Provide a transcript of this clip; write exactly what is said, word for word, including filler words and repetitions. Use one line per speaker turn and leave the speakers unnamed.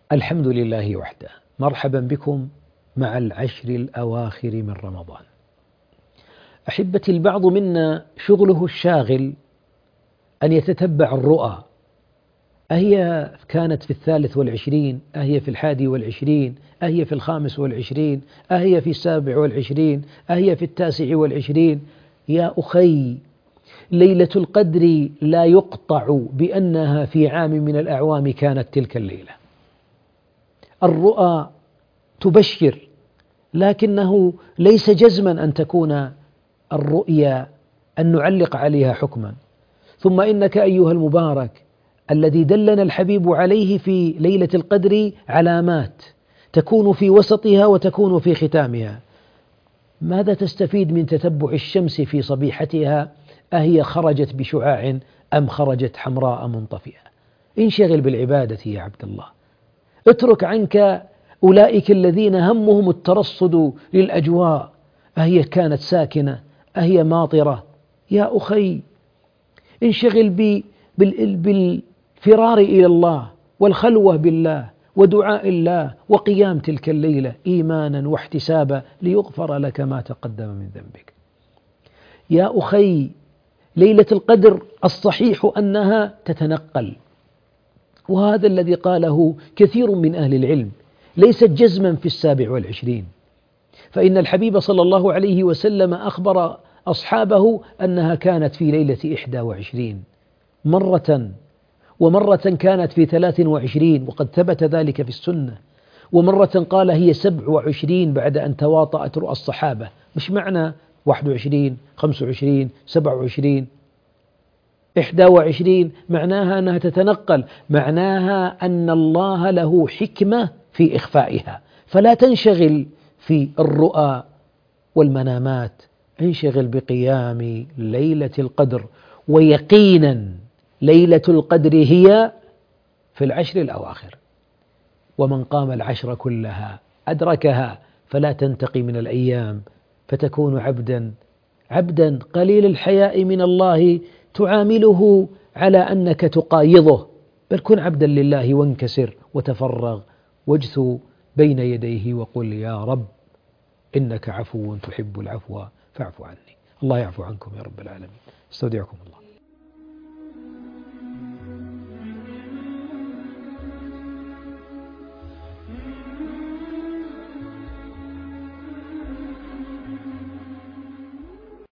الحمد لله وحده، مرحبا بكم مع العشر الأواخر من رمضان. أحبتي، البعض منا شغله الشاغل أن يتتبع الرؤى، أهي كانت في الثالث والعشرين، أهي في الحادي والعشرين، أهي في الخامس والعشرين، أهي في السابع والعشرين، أهي في التاسع والعشرين. يا أخي، ليلة القدر لا يقطع بأنها في عام من الأعوام كانت تلك الليلة. الرؤى تبشر، لكنه ليس جزما أن تكون الرؤيا أن نعلق عليها حكما. ثم إنك أيها المبارك الذي دلنا الحبيب عليه في ليلة القدر علامات تكون في وسطها وتكون في ختامها. ماذا تستفيد من تتبع الشمس في صبيحتها؟ أهي خرجت بشعاع أم خرجت حمراء منطفئة؟ انشغل بالعبادة يا عبد الله، اترك عنك أولئك الذين همهم الترصد للأجواء، أهي كانت ساكنة أهي ماطرة. يا أخي، انشغل بالفرار إلى الله والخلوة بالله ودعاء الله وقيام تلك الليلة إيمانا واحتسابا ليغفر لك ما تقدم من ذنبك. يا أخي، ليلة القدر الصحيح أنها تتنقل، وهذا الذي قاله كثير من أهل العلم، ليست جزما في السابع والعشرين، فإن الحبيب صلى الله عليه وسلم أخبر أصحابه أنها كانت في ليلة إحدى وعشرين مرة، ومرة كانت في ثلاث وعشرين وقد ثبت ذلك في السنة، ومرة قال هي سبع وعشرين بعد أن تواطأت رؤى الصحابة. مش معنى واحد وعشرين خمس وعشرين سبع وعشرين إحدى وعشرين معناها أنها تتنقل، معناها أن الله له حكمة في إخفائها. فلا تنشغل في الرؤى والمنامات، انشغل بقيام ليلة القدر. ويقينا ليلة القدر هي في العشر الأواخر، ومن قام العشر كلها أدركها. فلا تنتقي من الأيام فتكون عبدا عبدا قليل الحياء من الله تعامله على أنك تقايضه، بل كن عبدا لله وانكسر وتفرغ واجثو بين يديه وقل يا رب إنك عفو تحب العفو فاعف عني. الله يعفو عنكم يا رب العالمين. استودعكم الله.